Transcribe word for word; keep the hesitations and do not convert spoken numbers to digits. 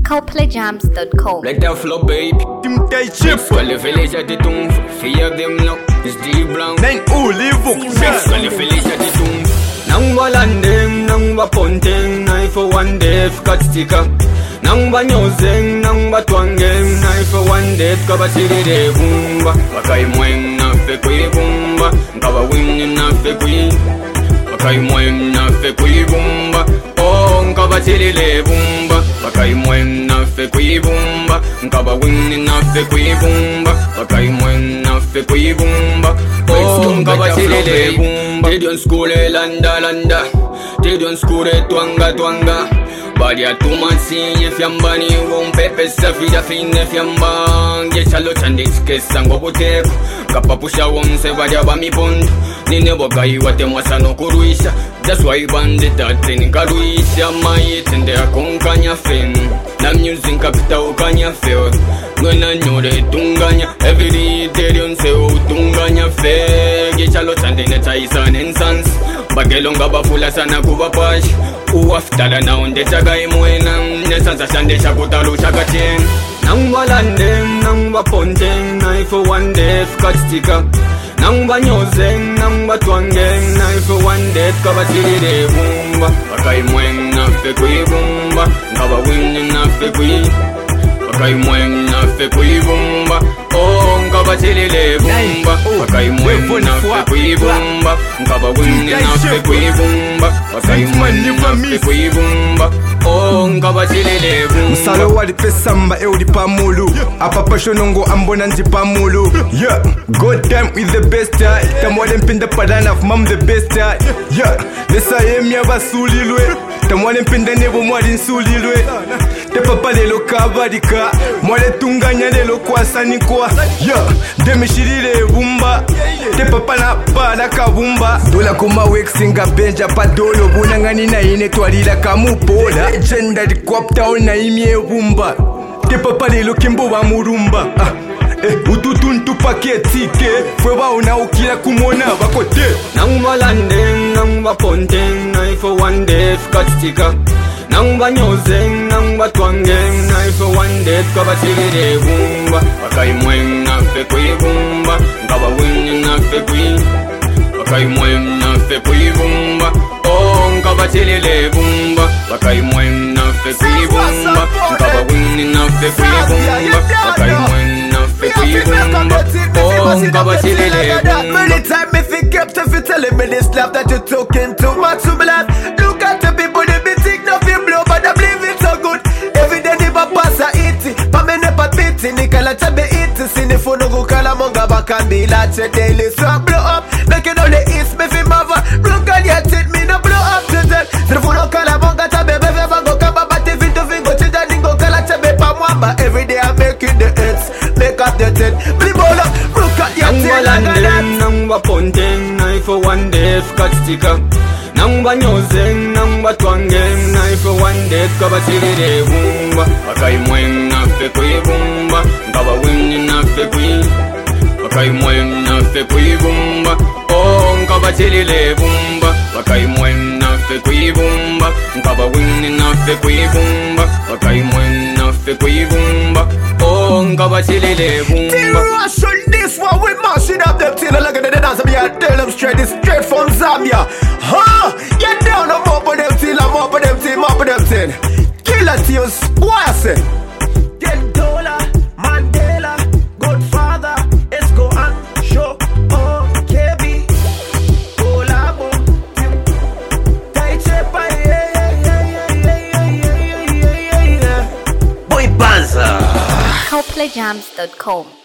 Copley Jams dot com. Let that flow, baby. Tim Tai Chip. Call the village at the tomb. Fear them now. It's deep brown. Nine Olivo. Call the village at the tomb. Nangwa landing, nangwa ponting, knife for one day, cut sticker. Nangwa nyozeng, nangwa twangeng, knife for one day, kaba chiri de bumba. Wakai mweng na fe kui bumba, kaba wing na fe kui. Wakai mweng na fe kui bumba, oh kaba chiri le bumba. Wakai mweng na fe kui bumba, kaba wing na fe kui bumba. Wakai mweng na fe kui bumba, oh kaba chiri le bumba. Tidion skure landa landa, tidion skure twanga twanga. Badia tumansi ye fiambani won pepe safida fine fiamba. Ye chalo chandis kesango poteko, kapapusha won se badia bami pond. Nine bokai wate mwasano kuruisha. That's why bandit atin karuisha mai tende akonkanya fen. Na music kapita ukanya feo. Ngena nyore tunganya every day tidion se utunganya fe. Ye chalo chandine chaisan insans. Bagelonga bafula sana kuba pash. Uwaftala na onde chaga imwena. Nesansa shande shakutalu shakachen. Nangwa landem, nangwa ponteng. Knife for one day, cut sticker. Nangwa nyozeng, nangwa twangeng. Knife for one day, kaba chiri de bumba. Wakai mweng na fe kui bumba. Kaba wing na fe kui. Wakai mweng na fe kui bumba. Oh, kaba chiri le bumba. Wakai mweng na fe kui bumba. Kaba wing na fe kui bumba. Wakai mweng na fe kui bumba. Oh, kaba chiri le bumba. Msalo wali pesamba e udi pamulu. Apapa shonongo ambona nji pamulu. Yeah, good time with the best time. Tamwale mpinda padana of mam the best time. Yeah, lesa yemya basulilwe. Tamwale mpinda nebo mwali nsulilwe. Te papa lelo kabadika. Mwale tunganya lelo kwa sanikwa. Yeah, demishirire bumba. Te papa na pada kabumba. Dola kuma wexinga benja padolo. Bunangani na ine twalila kamupola. Legendary kwap town na imye bumba. Te papa lelo kimbo wa murumba. Ah, eh, ututuntu paketike. Fwe ba una ukila kumona bakote. Nangwa landing, nangwa ponteng. Knife for one day, cut sticker. Nangwa nyozeng, nangwa twangeng. Knife for one day, kaba chiri de bumba. Wakai mweng na fe kui bumba. Kaba wing na fe kui. Wakai mweng na fe kui bumba. Oh, kaba chiri le bumba. Wakai mweng na fe kui bumba. Kaba wing na fe kui bumba. Wakai mweng na fe kui bumba. Oh, kaba chiri le bumba. Many times me fi kept if you telling me this love that you talking too much to me life. Look at the people they be think nothing blow, but I believe it so good. Every day they ba pass a iti, pa me never pity. Nikala chabe iti, sini fono go kala monga bakambi la che daily so I blow up. Make it all the east me fi mava. Look at yet it me no blow up to them. Sini fono kala monga chabe bebe bango kaba but if it to fingo chida ningo kala chabe pa mwamba. Every day I make it the hits, make up the ten. Blim all up, look at yet Nangwa it like that. landing, nangwa ponteng. Knife for one day, cut sticker. Nangwa nyozeng, nangwa twangeng. Knife for one day, kaba chiri de bumba. Wakai mweng na fe kui bumba. Kaba wing na fe kui. Wakai mweng na fe kui bumba. Oh, kaba chiri le bumba. Wakai mweng na fe kui bumba. Kaba wing na fe kui bumba. Wakai mweng na fe kui bumba. Oh, kaba chiri le bumba. Russian, this one we mashing up them till look at the dance me I tell them straight, it's straight from Zambia. Huh? You down I'm up on them till I'm up on them till I'm up on them till. Killer tunes, what I say? Get dollar, Mandela, Godfather, Esco and show. Oh, K B, Colabo, Tai Chepa, yeah, yeah, yeah, yeah, yeah, yeah, yeah, yeah, yeah. Boy Banza. Copley Jams dot com.